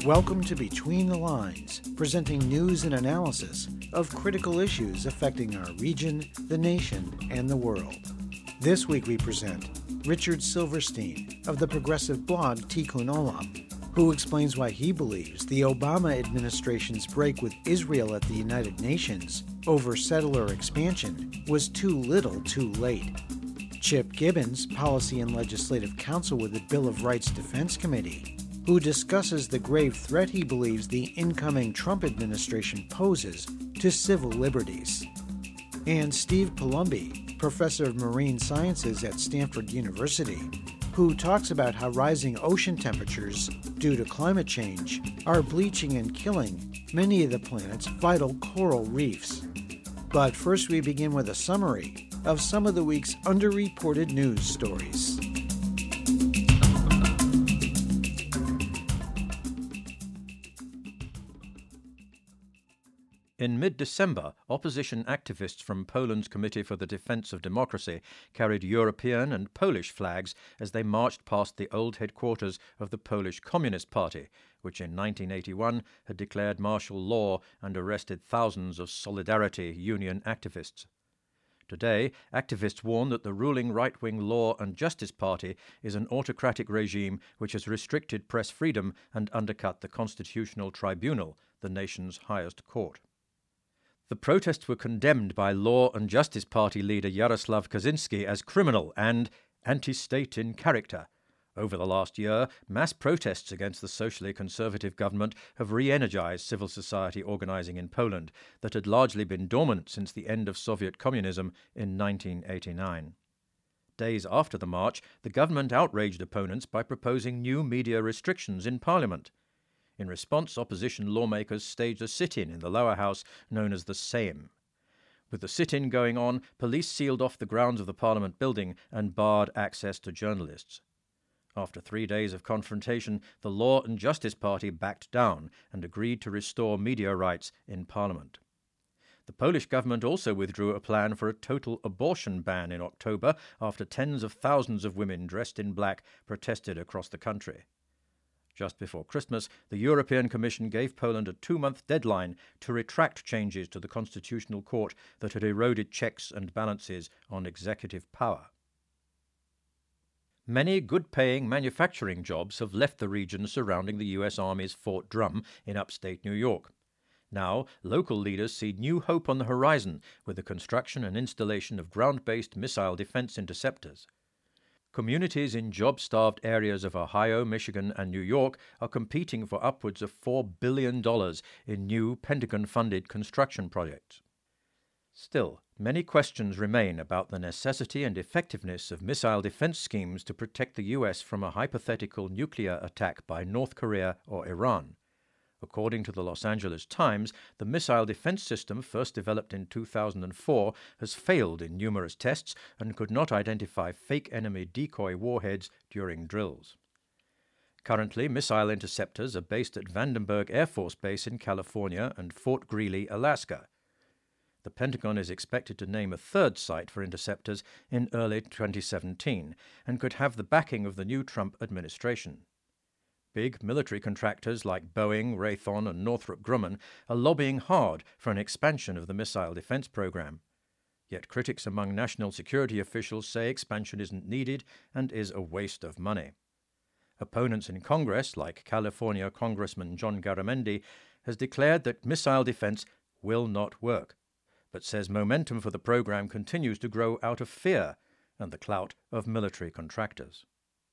Welcome to Between the Lines, presenting news and analysis of critical issues affecting our region, the nation, and the world. This week we present Richard Silverstein of the progressive blog Tikkun Olam, who explains why he believes the Obama administration's break with Israel at the United Nations over settler expansion was too little too late. Chip Gibbons, Policy and Legislative Counsel with the Bill of Rights Defense Committee, who discusses the grave threat he believes the incoming Trump administration poses to civil liberties. And Steve Palumbi, professor of marine sciences at Stanford University, who talks about how rising ocean temperatures due to climate change are bleaching and killing many of the planet's vital coral reefs. But first we begin with a summary of some of the week's underreported news stories. In mid-December, opposition activists from Poland's Committee for the Defense of Democracy carried European and Polish flags as they marched past the old headquarters of the Polish Communist Party, which in 1981 had declared martial law and arrested thousands of Solidarity Union activists. Today, activists warn that the ruling right-wing Law and Justice Party is an autocratic regime which has restricted press freedom and undercut the Constitutional Tribunal, the nation's highest court. The protests were condemned by Law and Justice Party leader Jarosław Kaczynski as criminal and anti-state in character. Over the last year, mass protests against the socially conservative government have re-energized civil society organizing in Poland that had largely been dormant since the end of Soviet communism in 1989. Days after the march, the government outraged opponents by proposing new media restrictions in Parliament. In response, opposition lawmakers staged a sit-in in the lower house known as the Sejm. With the sit-in going on, police sealed off the grounds of the Parliament building and barred access to journalists. After 3 days of confrontation, the Law and Justice Party backed down and agreed to restore media rights in Parliament. The Polish government also withdrew a plan for a total abortion ban in October after tens of thousands of women dressed in black protested across the country. Just before Christmas, the European Commission gave Poland a 2-month deadline to retract changes to the Constitutional Court that had eroded checks and balances on executive power. Many good-paying manufacturing jobs have left the region surrounding the U.S. Army's Fort Drum in upstate New York. Now, local leaders see new hope on the horizon with the construction and installation of ground-based missile defense interceptors. Communities in job-starved areas of Ohio, Michigan, and New York are competing for upwards of $4 billion in new Pentagon-funded construction projects. Still, many questions remain about the necessity and effectiveness of missile defense schemes to protect the U.S. from a hypothetical nuclear attack by North Korea or Iran. According to the Los Angeles Times, the missile defense system, first developed in 2004, has failed in numerous tests and could not identify fake enemy decoy warheads during drills. Currently, missile interceptors are based at Vandenberg Air Force Base in California and Fort Greely, Alaska. The Pentagon is expected to name a third site for interceptors in early 2017 and could have the backing of the new Trump administration. Big military contractors like Boeing, Raytheon, and Northrop Grumman are lobbying hard for an expansion of the missile defense program. Yet critics among national security officials say expansion isn't needed and is a waste of money. Opponents in Congress, like California Congressman John Garamendi, has declared that missile defense will not work, but says momentum for the program continues to grow out of fear and the clout of military contractors.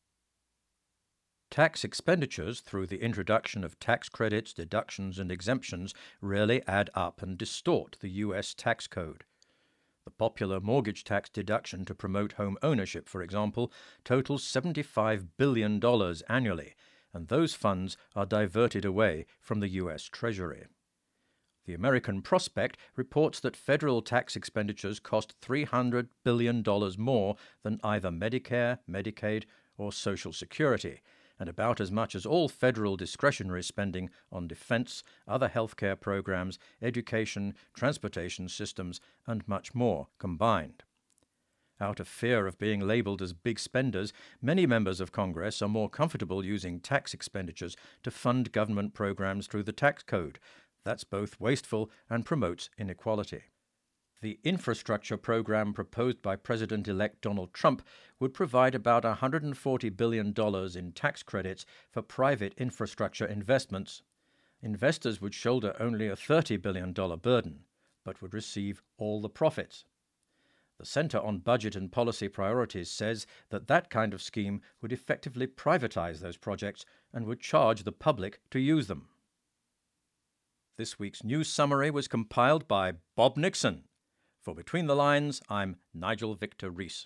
Tax expenditures through the introduction of tax credits, deductions, and exemptions rarely add up and distort the U.S. tax code. The popular mortgage tax deduction to promote home ownership, for example, totals $75 billion annually, and those funds are diverted away from the U.S. Treasury. The American Prospect reports that federal tax expenditures cost $300 billion more than either Medicare, Medicaid, or Social Security, and about as much as all federal discretionary spending on defense, other healthcare programs, education, transportation systems, and much more combined. Out of fear of being labelled as big spenders, many members of Congress are more comfortable using tax expenditures to fund government programs through the tax code. That's both wasteful and promotes inequality. The infrastructure program proposed by President-elect Donald Trump would provide about $140 billion in tax credits for private infrastructure investments. Investors would shoulder only a $30 billion burden, but would receive all the profits. The Center on Budget and Policy Priorities says that kind of scheme would effectively privatize those projects and would charge the public to use them. This week's news summary was compiled by Bob Nixon. For Between the Lines, I'm Nigel Victor Rees.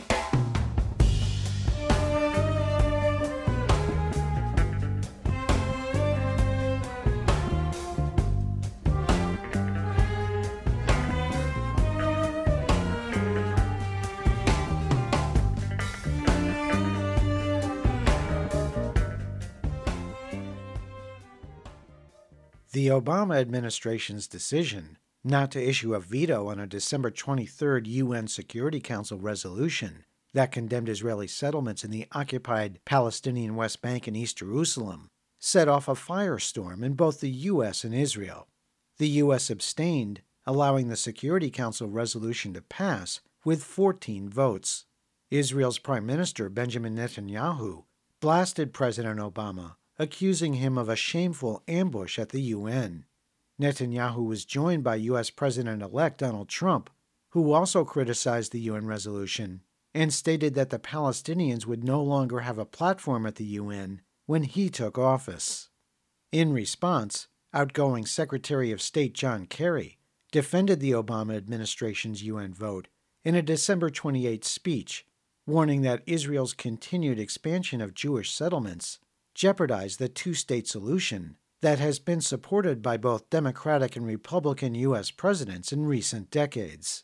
The Obama administration's decision not to issue a veto on a December 23rd UN Security Council resolution that condemned Israeli settlements in the occupied Palestinian West Bank and East Jerusalem set off a firestorm in both the U.S. and Israel. The U.S. abstained, allowing the Security Council resolution to pass with 14 votes. Israel's Prime Minister Benjamin Netanyahu blasted President Obama, accusing him of a shameful ambush at the UN. Netanyahu was joined by U.S. President-elect Donald Trump, who also criticized the UN resolution and stated that the Palestinians would no longer have a platform at the UN when he took office. In response, outgoing Secretary of State John Kerry defended the Obama administration's UN vote in a December 28 speech, warning that Israel's continued expansion of Jewish settlements jeopardized the two-state solution that has been supported by both Democratic and Republican U.S. presidents in recent decades.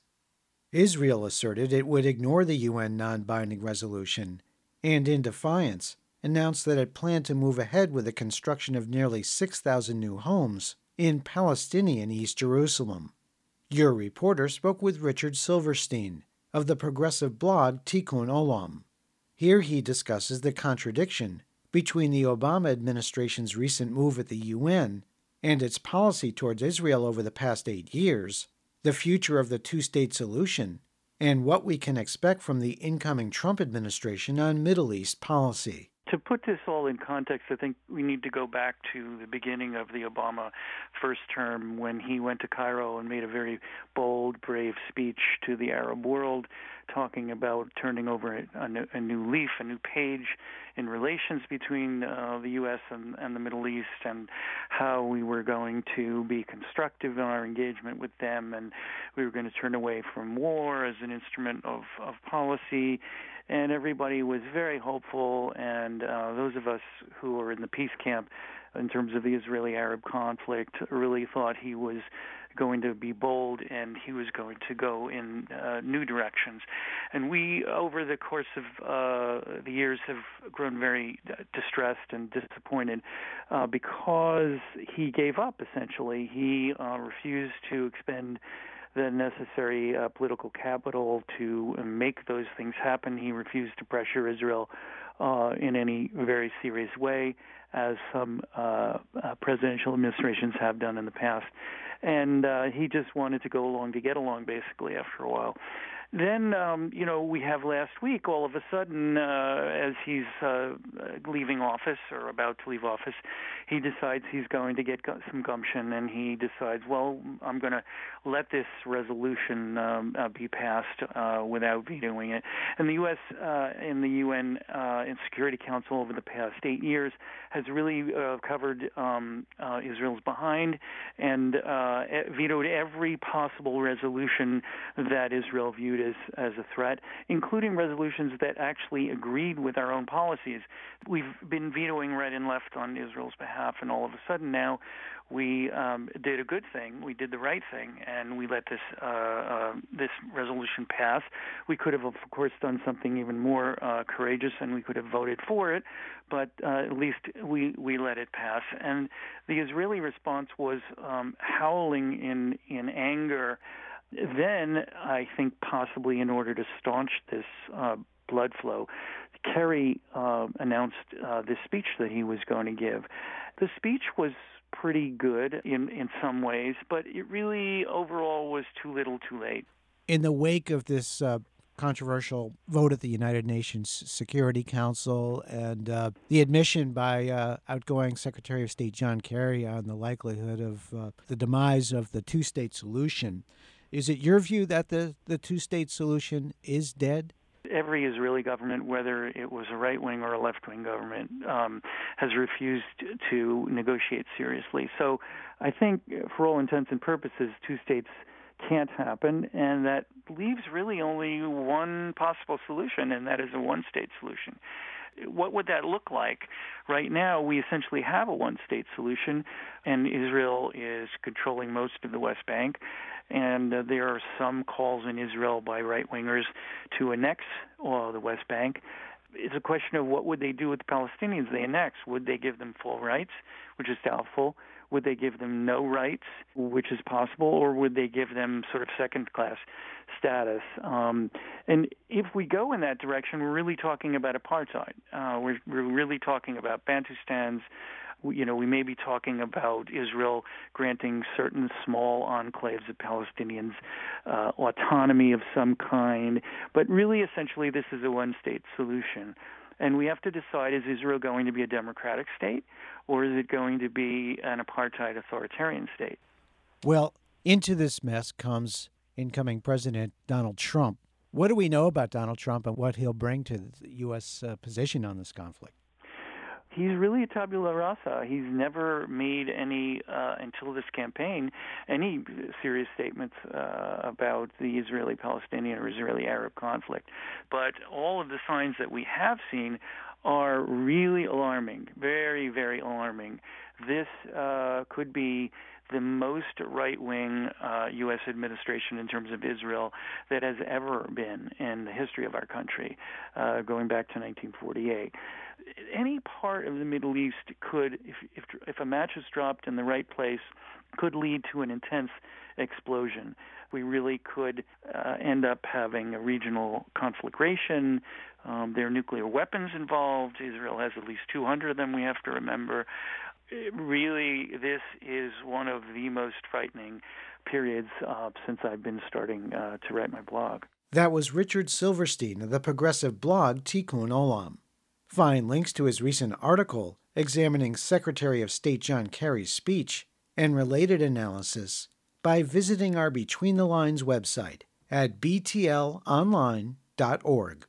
Israel asserted it would ignore the UN non-binding resolution and, in defiance, announced that it planned to move ahead with the construction of nearly 6,000 new homes in Palestinian East Jerusalem. Your reporter spoke with Richard Silverstein of the progressive blog Tikkun Olam. Here he discusses the contradiction between the Obama administration's recent move at the UN and its policy towards Israel over the past 8 years, the future of the two-state solution, and what we can expect from the incoming Trump administration on Middle East policy. To put this all in context, I think we need to go back to the beginning of the Obama first term when he went to Cairo and made a very bold, brave speech to the Arab world, talking about turning over a new leaf, a new page in relations between the U.S. and the Middle East, and how we were going to be constructive in our engagement with them, and we were going to turn away from war as an instrument of policy. And everybody was very hopeful, and those of us who were in the peace camp in terms of the Israeli-Arab conflict really thought he was going to be bold and he was going to go in new directions. And we, over the course of the years, have grown very distressed and disappointed because he gave up, essentially. He refused to expend the necessary political capital to make those things happen. He refused to pressure Israel in any very serious way, as some presidential administrations have done in the past. And he just wanted to go along to get along, basically, after a while. Then, we have last week, all of a sudden, as he's leaving office or about to leave office, he decides he's going to get some gumption, and he decides, well, I'm going to let this resolution be passed without vetoing it. And the U.S. in the UN in Security Council over the past 8 years has really covered Israel's behind and vetoed every possible resolution that Israel viewed as a threat, including resolutions that actually agreed with our own policies. We've been vetoing right and left on Israel's behalf, and all of a sudden now we did a good thing. We did the right thing, and we let this resolution pass. We could have, of course, done something even more courageous, and we could have voted for it, but at least we let it pass. And the Israeli response was howling in anger Then, I think possibly in order to staunch this blood flow, Kerry announced this speech that he was going to give. The speech was pretty good in some ways, but it really overall was too little too late. In the wake of this controversial vote at the United Nations Security Council and the admission by outgoing Secretary of State John Kerry on the likelihood of the demise of the two-state solution, is it your view that the two-state solution is dead? Every Israeli government, whether it was a right-wing or a left-wing government, has refused to negotiate seriously. So I think, for all intents and purposes, two states can't happen, and that leaves really only one possible solution, and that is a one-state solution. What would that look like? Right now, we essentially have a one-state solution, and Israel is controlling most of the West Bank. And there are some calls in Israel by right-wingers to annex the West Bank. It's a question of what would they do with the Palestinians they annex. Would they give them full rights, which is doubtful? Would they give them no rights, which is possible? Or would they give them sort of second-class status? And if we go in that direction, we're really talking about apartheid. We're really talking about Bantustans. We may be talking about Israel granting certain small enclaves of Palestinians autonomy of some kind. But really, essentially, this is a one-state solution. And we have to decide, is Israel going to be a democratic state, or is it going to be an apartheid authoritarian state? Well, into this mess comes incoming President Donald Trump. What do we know about Donald Trump and what he'll bring to the U.S. Position on this conflict? He's really a tabula rasa. He's never made any, until this campaign, any serious statements about the Israeli-Palestinian or Israeli-Arab conflict. But all of the signs that we have seen are really alarming, very, very alarming. This could be the most right-wing U.S. administration in terms of Israel that has ever been in the history of our country, going back to 1948. Any part of the Middle East could, if a match is dropped in the right place, could lead to an intense explosion. We really could end up having a regional conflagration. There are nuclear weapons involved. Israel has at least 200 of them, we have to remember. Really, this is one of the most frightening periods since I've been starting to write my blog. That was Richard Silverstein of the progressive blog Tikkun Olam. Find links to his recent article examining Secretary of State John Kerry's speech and related analysis by visiting our Between the Lines website at btlonline.org.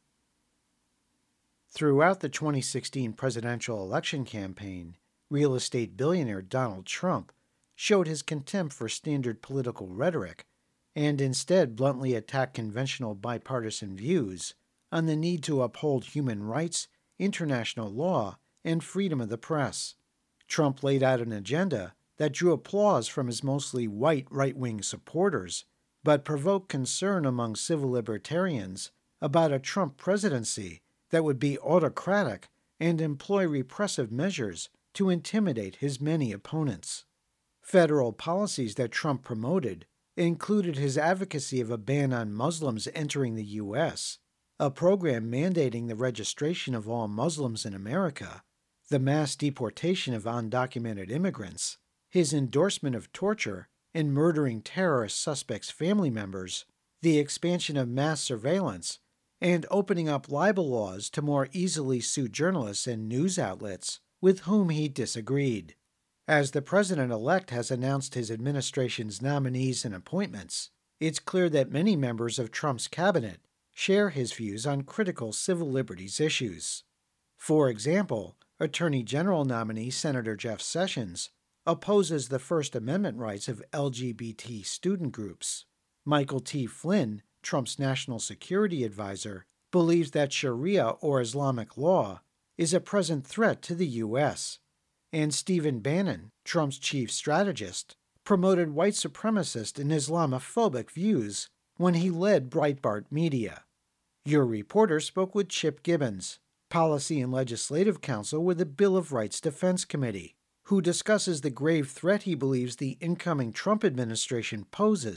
Throughout the 2016 presidential election campaign, real estate billionaire Donald Trump showed his contempt for standard political rhetoric and instead bluntly attacked conventional bipartisan views on the need to uphold human rights, international law, and freedom of the press. Trump laid out an agenda that drew applause from his mostly white right-wing supporters, but provoked concern among civil libertarians about a Trump presidency that would be autocratic and employ repressive measures to intimidate his many opponents. Federal policies that Trump promoted included his advocacy of a ban on Muslims entering the U.S., a program mandating the registration of all Muslims in America, the mass deportation of undocumented immigrants, his endorsement of torture and murdering terrorist suspects' family members, the expansion of mass surveillance, and opening up libel laws to more easily sue journalists and news outlets with whom he disagreed. As the president-elect has announced his administration's nominees and appointments, it's clear that many members of Trump's cabinet share his views on critical civil liberties issues. For example, Attorney General nominee Senator Jeff Sessions opposes the First Amendment rights of LGBT student groups. Michael T. Flynn, Trump's national security advisor, believes that Sharia or Islamic law is a present threat to the U.S., and Stephen Bannon, Trump's chief strategist, promoted white supremacist and Islamophobic views when he led Breitbart Media. Your reporter spoke with Chip Gibbons, Policy and Legislative Counsel with the Bill of Rights Defense Committee, who discusses the grave threat he believes the incoming Trump administration poses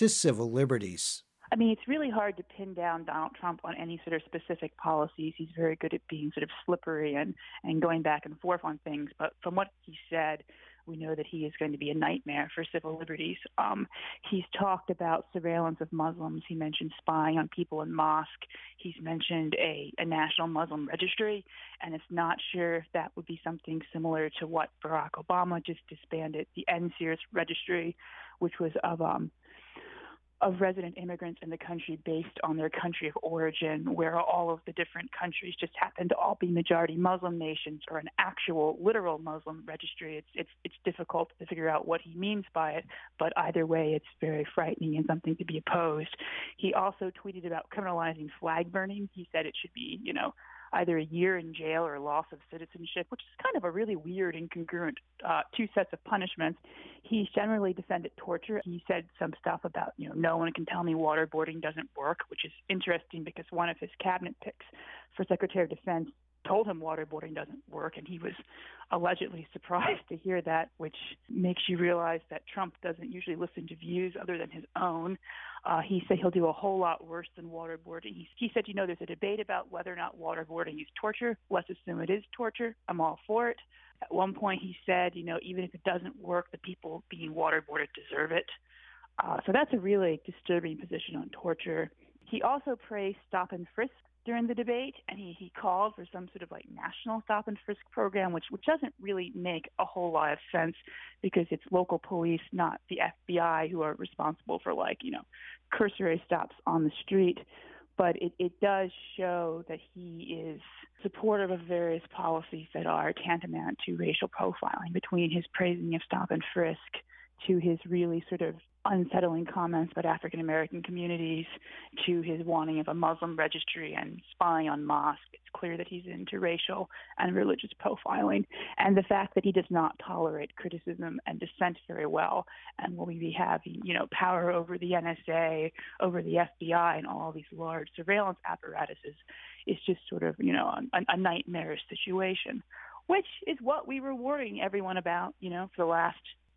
to civil liberties. I mean, it's really hard to pin down Donald Trump on any sort of specific policies. He's very good at being sort of slippery and going back and forth on things. But from what he said, we know that he is going to be a nightmare for civil liberties. He's talked about surveillance of Muslims. He mentioned spying on people in mosque. He's mentioned a national Muslim registry, and it's not sure if that would be something similar to what Barack Obama just disbanded, the NSEERS registry, which was of resident immigrants in the country based on their country of origin, where all of the different countries just happen to all be majority Muslim nations, or an actual literal Muslim registry. It's difficult to figure out what he means by it, but either way, it's very frightening and something to be opposed. He also tweeted about criminalizing flag burning. He said it should be, either a year in jail or loss of citizenship, which is kind of a really weird, incongruent two sets of punishments. He's generally defended torture. He said some stuff about, no one can tell me waterboarding doesn't work, which is interesting because one of his cabinet picks for Secretary of Defense told him waterboarding doesn't work, and he was allegedly surprised to hear that, which makes you realize that Trump doesn't usually listen to views other than his own. He said he'll do a whole lot worse than waterboarding. He said, there's a debate about whether or not waterboarding is torture. Let's assume it is torture. I'm all for it. At one point he said, even if it doesn't work, the people being waterboarded deserve it. So that's a really disturbing position on torture. He also praised stop and frisk during the debate, and he called for some sort of national stop and frisk program, which doesn't really make a whole lot of sense because it's local police, not the FBI, who are responsible for cursory stops on the street. But it does show that he is supportive of various policies that are tantamount to racial profiling, between his praising of stop and frisk to his really sort of unsettling comments about African-American communities, to his wanting of a Muslim registry and spying on mosques. It's clear that he's into racial and religious profiling, and the fact that he does not tolerate criticism and dissent very well, and will be having, power over the NSA, over the FBI, and all these large surveillance apparatuses is just sort of, a nightmarish situation, which is what we were warning everyone about, for the last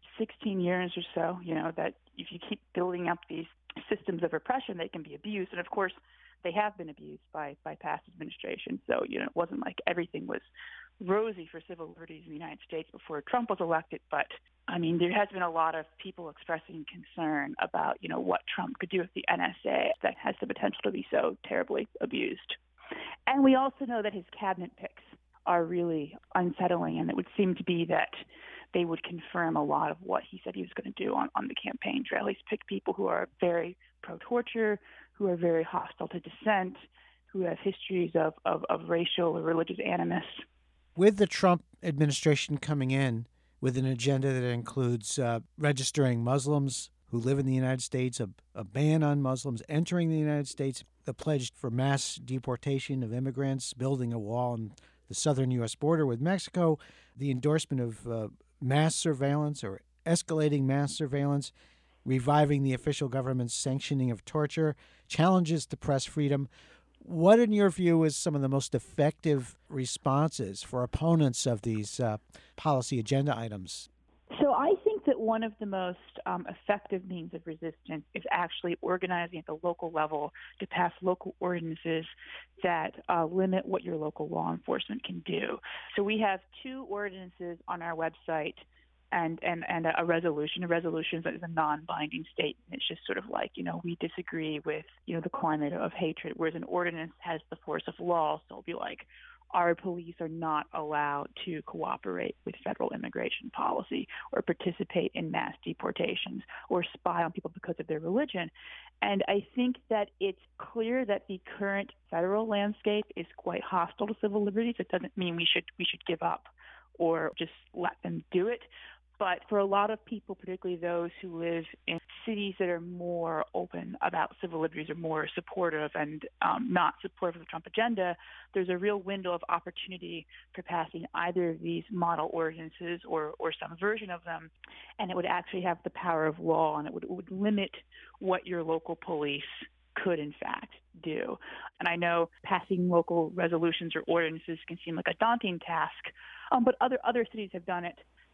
16 years or so, that if you keep building up these systems of repression, they can be abused. And of course, they have been abused by past administrations. So, it wasn't like everything was rosy for civil liberties in the United States before Trump was elected. But, there has been a lot of people expressing concern about, what Trump could do with the NSA that has the potential to be so terribly abused. And we also know that his cabinet picks are really unsettling, and it would seem to be that they would confirm a lot of what he said he was going to do on the campaign trail. He's picked people who are very pro-torture, who are very hostile to dissent, who have histories of racial or religious animus. With the Trump administration coming in with an agenda that includes registering Muslims who live in the United States, a ban on Muslims entering the United States, the pledge for mass deportation of immigrants, building a wall on the southern U.S. border with Mexico, the endorsement of mass surveillance or escalating mass surveillance, reviving the official government's sanctioning of torture, challenges to press freedom. What, in your view, is some of the most effective responses for opponents of these policy agenda items? So I think that one of the most effective means of resistance is actually organizing at the local level to pass local ordinances that limit what your local law enforcement can do. So we have two ordinances on our website and a resolution. A resolution is a non-binding statement. It's just sort of like, we disagree with, the climate of hatred, whereas an ordinance has the force of law. So it'll be like, our police are not allowed to cooperate with federal immigration policy or participate in mass deportations or spy on people because of their religion. And I think that it's clear that the current federal landscape is quite hostile to civil liberties. It doesn't mean we should give up or just let them do it. But for a lot of people, particularly those who live in cities that are more open about civil liberties or more supportive and not supportive of the Trump agenda, there's a real window of opportunity for passing either of these model ordinances or some version of them. And it would actually have the power of law, and it would limit what your local police could, in fact, do. And I know passing local resolutions or ordinances can seem like a daunting task, but other cities have done it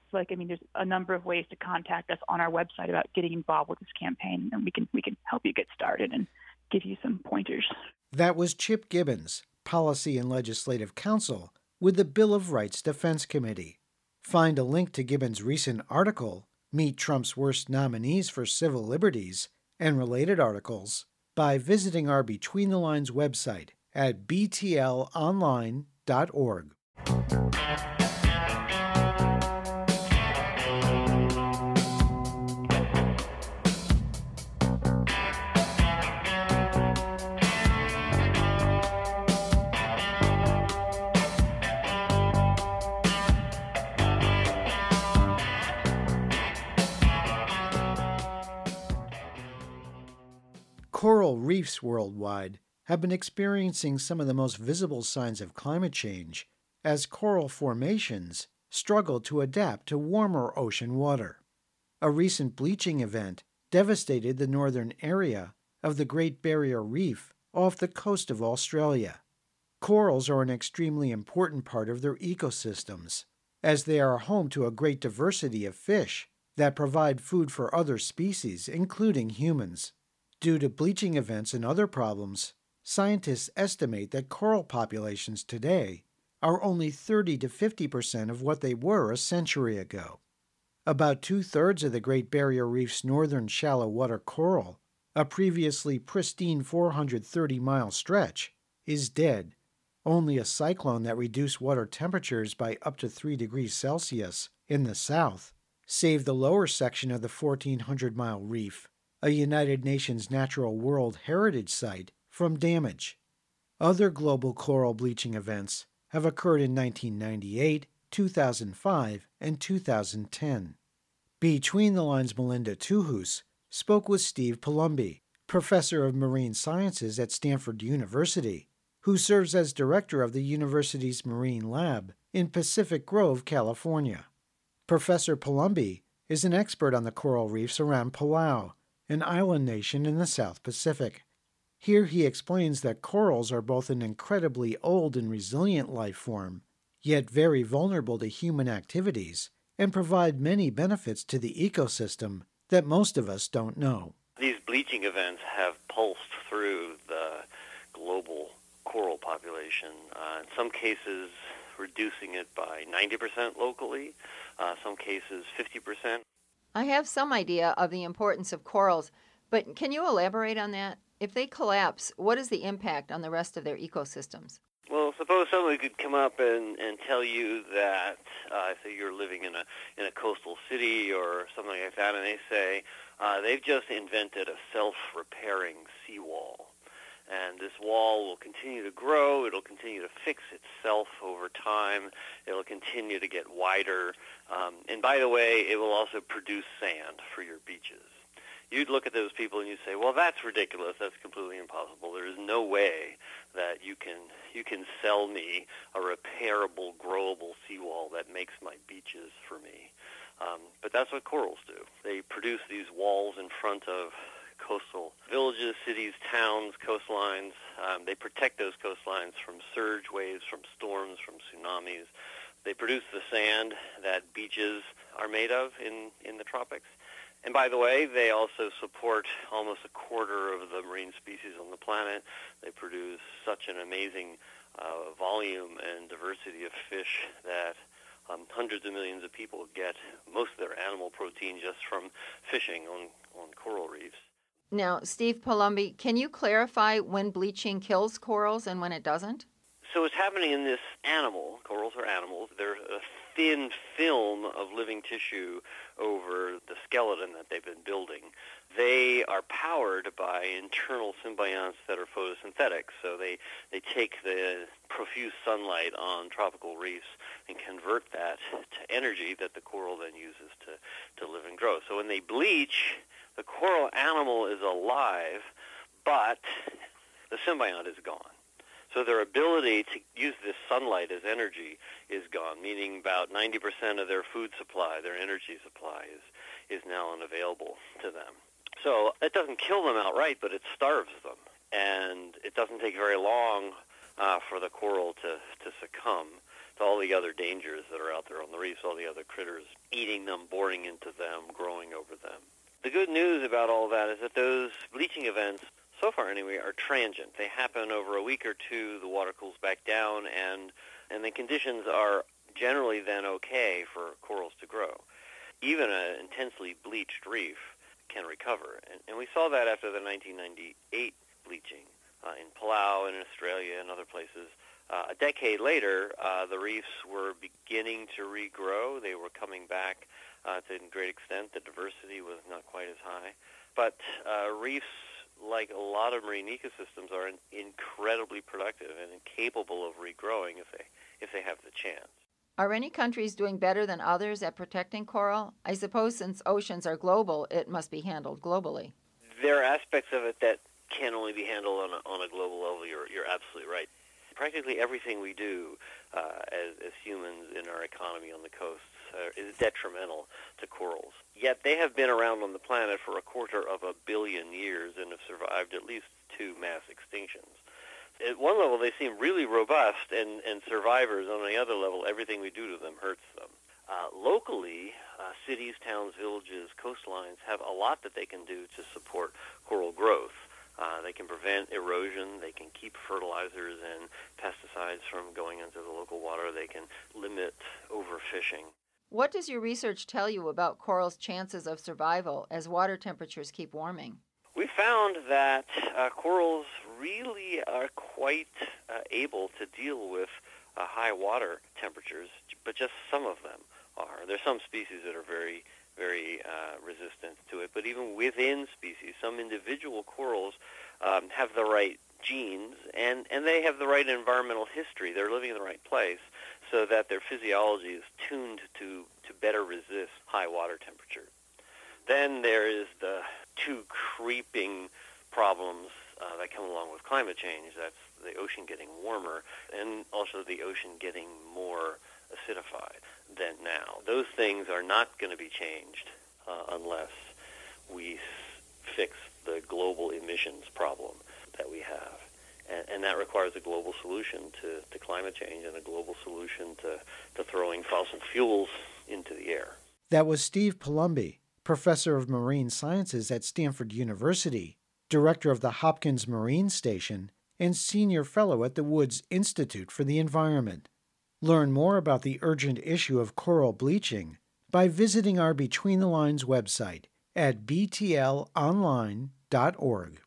there's a number of ways to contact us on our website about getting involved with this campaign, and we can help you get started and give you some pointers. That was Chip Gibbons, Policy and Legislative Counsel with the Bill of Rights Defense Committee. Find a link to Gibbons' recent article, Meet Trump's Worst Nominees for Civil Liberties, and related articles by visiting our Between the Lines website at btlonline.org. Coral reefs worldwide have been experiencing some of the most visible signs of climate change as coral formations struggle to adapt to warmer ocean water. A recent bleaching event devastated the northern area of the Great Barrier Reef off the coast of Australia. Corals are an extremely important part of their ecosystems, as they are home to a great diversity of fish that provide food for other species, including humans. Due to bleaching events and other problems, scientists estimate that coral populations today are only 30 to 50% of what they were a century ago. About 2/3 of the Great Barrier Reef's northern shallow water coral, a previously pristine 430-mile stretch, is dead. Only a cyclone that reduced water temperatures by up to 3 degrees Celsius in the south saved the lower section of the 1,400-mile reef, a United Nations Natural World Heritage Site, from damage. Other global coral bleaching events have occurred in 1998, 2005, and 2010. Between the Lines' Melinda Tuhus spoke with Steve Palumbi, professor of marine sciences at Stanford University, who serves as director of the university's Marine Lab in Pacific Grove, California. Professor Palumbi is an expert on the coral reefs around Palau, an island nation in the South Pacific. Here he explains that corals are both an incredibly old and resilient life form, yet very vulnerable to human activities, and provide many benefits to the ecosystem that most of us don't know. These bleaching events have pulsed through the global coral population, in some cases reducing it by 90% locally, some cases 50%. I have some idea of the importance of corals, but can you elaborate on that? If they collapse, what is the impact on the rest of their ecosystems? Well, suppose somebody could come up and tell you that, say you're living in a coastal city or something like that, and they say they've just invented a self-repairing seawall. And this wall will continue to grow, it'll continue to fix itself over time, it'll continue to get wider, and by the way, it will also produce sand for your beaches. You'd look at those people and you'd say, well, that's ridiculous, that's completely impossible. There is no way that you can sell me a repairable, growable seawall that makes my beaches for me. But that's what corals do. They produce these walls in front of coastal villages, cities, towns, coastlines. They protect those coastlines from surge waves, from storms, from tsunamis. They produce the sand that beaches are made of in the tropics. And by the way, they also support almost a quarter of the marine species on the planet. They produce such an amazing volume and diversity of fish that hundreds of millions of people get most of their animal protein just from fishing on coral reefs. Now, Steve Palumbi, can you clarify when bleaching kills corals and when it doesn't? So what's happening in this animal, corals are animals, they're a thin film of living tissue over the skeleton that they've been building. They are powered by internal symbionts that are photosynthetic, so they take the profuse sunlight on tropical reefs and convert that to energy that the coral then uses to live and grow. So when they bleach, the coral animal is alive, but the symbiont is gone. So their ability to use this sunlight as energy is gone, meaning about 90% of their food supply, their energy supply, is now unavailable to them. So it doesn't kill them outright, but it starves them. And it doesn't take very long for the coral to succumb all the other dangers that are out there on the reefs, all the other critters eating them, boring into them, growing over them. The good news about all that is that those bleaching events, so far anyway, are transient. They happen over a week or two, the water cools back down, and the conditions are generally then okay for corals to grow. Even an intensely bleached reef can recover. And we saw that after the 1998 bleaching in Palau and in Australia and other places. A decade later, the reefs were beginning to regrow. They were coming back to a great extent. The diversity was not quite as high. But reefs, like a lot of marine ecosystems, are incredibly productive and capable of regrowing if they have the chance. Are any countries doing better than others at protecting coral? I suppose since oceans are global, it must be handled globally. There are aspects of it that can only be handled on a global level. You're absolutely right. Practically everything we do as humans in our economy on the coasts is detrimental to corals. Yet they have been around on the planet for 250 million years and have survived at least 2 mass extinctions. At one level, they seem really robust and survivors. On the other level, everything we do to them hurts them. Locally, cities, towns, villages, coastlines have a lot that they can do to support coral growth. They can prevent erosion. They can keep fertilizers and pesticides from going into the local water. They can limit overfishing. What does your research tell you about corals' chances of survival as water temperatures keep warming? We found that corals really are quite able to deal with high water temperatures, but just some of them are. There's some species that are very, very resistant to it, but even within species, some individual corals have the right genes, and they have the right environmental history. They're living in the right place so that their physiology is tuned to better resist high water temperature. Then there is the 2 creeping problems that come along with climate change. That's the ocean getting warmer and also the ocean getting more acidified than now. Those things are not going to be changed unless we fix the global emissions problem that we have. And that requires a global solution to climate change and a global solution to throwing fossil fuels into the air. That was Steve Palumbi, professor of marine sciences at Stanford University, director of the Hopkins Marine Station, and senior fellow at the Woods Institute for the Environment. Learn more about the urgent issue of coral bleaching by visiting our Between the Lines website at btlonline.org.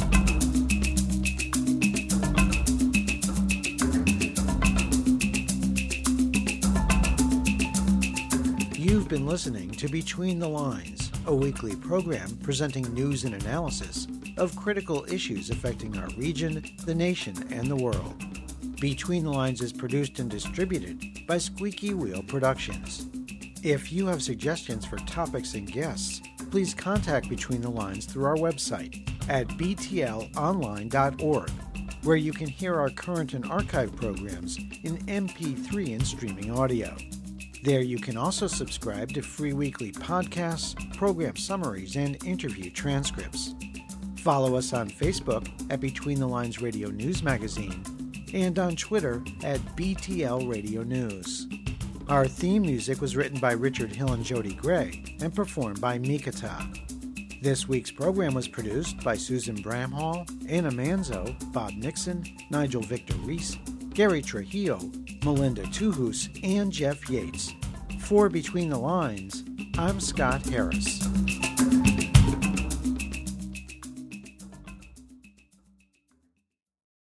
You've been listening to Between the Lines, a weekly program presenting news and analysis of critical issues affecting our region, the nation, and the world. Between the Lines is produced and distributed by Squeaky Wheel Productions. If you have suggestions for topics and guests, please contact Between the Lines through our website at btlonline.org, where you can hear our current and archive programs in MP3 and streaming audio. There you can also subscribe to free weekly podcasts, program summaries, and interview transcripts. Follow us on Facebook at Between the Lines Radio News Magazine and on Twitter at BTL Radio News. Our theme music was written by Richard Hill and Jody Gray and performed by Mikata. This week's program was produced by Susan Bramhall, Anna Manzo, Bob Nixon, Nigel Victor Reese, Gary Trujillo, Melinda Tuhus, and Jeff Yates. For Between the Lines, I'm Scott Harris.